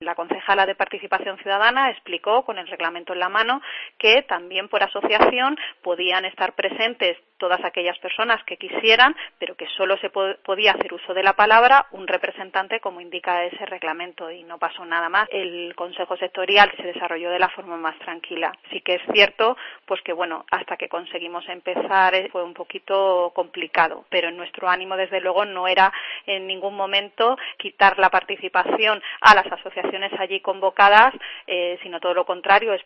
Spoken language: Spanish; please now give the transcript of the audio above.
La concejala de Participación Ciudadana explicó, con el reglamento en la mano, que también por asociación podían estar presentes todas aquellas personas que quisieran, pero que solo se podía hacer uso de la palabra un representante, como indica ese reglamento, y no pasó nada más. El Consejo Sectorial se desarrolló de la forma más tranquila. Sí que es cierto, pues que bueno, hasta que conseguimos empezar fue un poquito complicado, pero en nuestro ánimo desde luego no era en ningún momento quitar la participación a las asociaciones allí convocadas, sino todo lo contrario.